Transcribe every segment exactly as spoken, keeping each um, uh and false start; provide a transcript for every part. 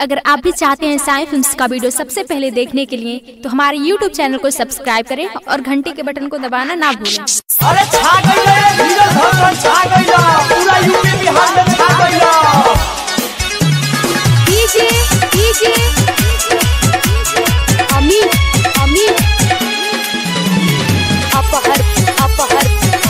अगर आप भी चाहते हैं साई फिल्म्स का वीडियो सबसे पहले देखने के लिए तो हमारे यूट्यूब चैनल को सब्सक्राइब करें और घंटी के बटन को दबाना ना भूलें। अरे छा गइले हीरो धड़कन छा गइला पूरा यूपी बिहार में छा गइला। डीजे डीजे अमित अमित अपहर अपहर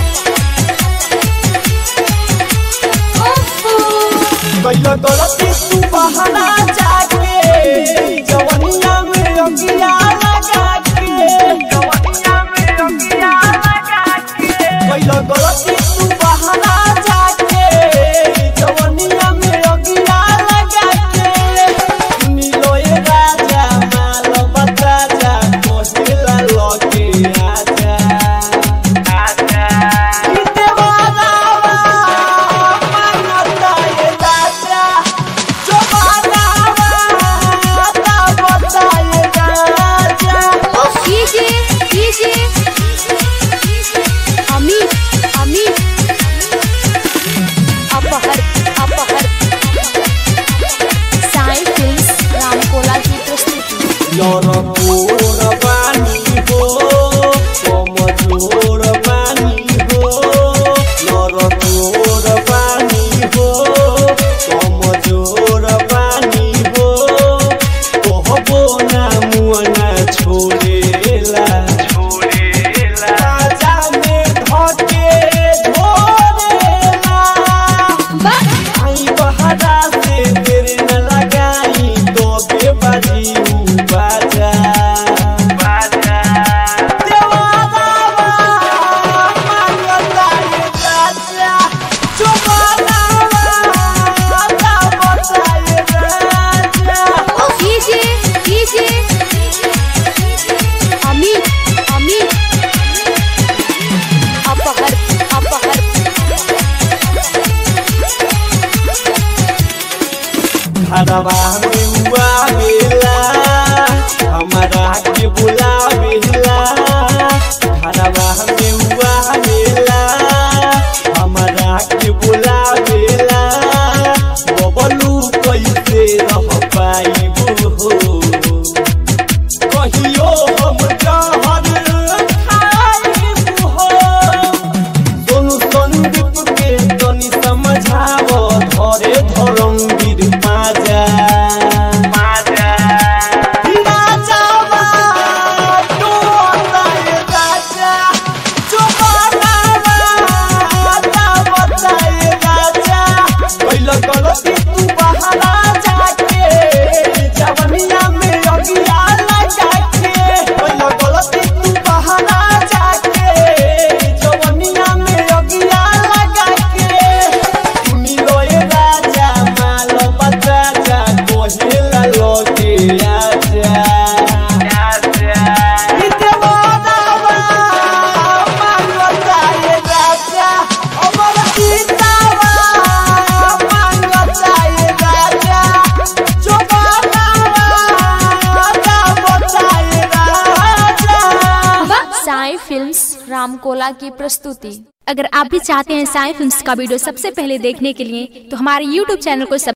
कइला गलती तू बहाना जाके जवनिया में अंगिया लगा के जवनिया में अंगिया लगा के कइला गलती तू बहाना जाके जवनिया में अंगिया लगा के मिलो ये राजा माल बता जा कोहिला लगे आजा आजा इते वाला मानता ये राजा जो वाला वाला बता ये राजा। डीजे डीजे अमित अमित अपहर अपहर साई फिल्म्स रामकोला की प्रस्तुति। लरकोर पानी हो कमजोर पानी हो लरकोर पानी हो कमजोर पानी हो कहबो ना मुअना छोड़ेला छोड़ेला राजा में धके धोरेला आई बहारा से तेरे न लगाई तो बेबाजी बाजा बाजा देवाना मांगता ये राजा जो वाला वाला बता ये राजा। डीजे डीजे अमित अमित अपहर अपहर घरवा में हुआ मेला हमारा के बुला मेला घरवा में हुआ मेला हमारा के बुला मेला बबलू कैसे रह पाइबू हो कहियो हम जहर खाइबू हो सोनू संदीप के तनी समझावो धरे धरमवीर पाजा पाजा राजा बा तू बताए राजा जो वाला वाला बताए राजा पहिला गलती तू बहाना जाके जवनिया में अगिया लगा के पहिला गलती तू बहाना जाके जवनिया में अगिया लगा के सुनी लो ये राजा माल बता जा कोहिला लगे आजा आजा इते वाला मांगता ये राजा अमर सीतावा मांगता ये राजा जो वाला वाला बता ये राजा। साई फिल्म्स रामकोला की प्रस्तुति। अगर आप भी चाहते हैं साई फिल्म्स का वीडियो सबसे पहले देखने के लिए तो हमारे यूट्यूब चैनल को